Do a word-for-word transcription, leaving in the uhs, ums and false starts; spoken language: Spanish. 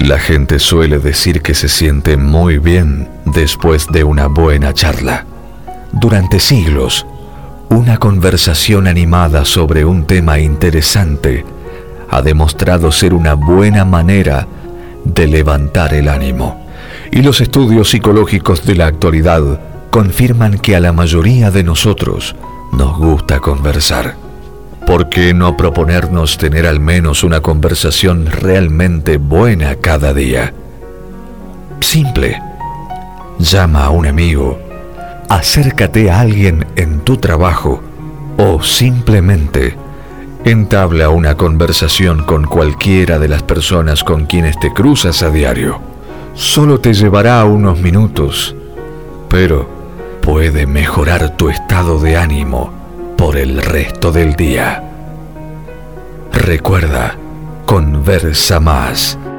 La gente suele decir que se siente muy bien después de una buena charla. Durante siglos, una conversación animada sobre un tema interesante ha demostrado ser una buena manera de levantar el ánimo. Y los estudios psicológicos de la actualidad confirman que a la mayoría de nosotros nos gusta conversar. ¿Por qué no proponernos tener al menos una conversación realmente buena cada día? Simple. Llama a un amigo, acércate a alguien en tu trabajo o simplemente entabla una conversación con cualquiera de las personas con quienes te cruzas a diario. Solo te llevará unos minutos, pero puede mejorar tu estado de ánimo por el resto del día. Recuerda, conversa más.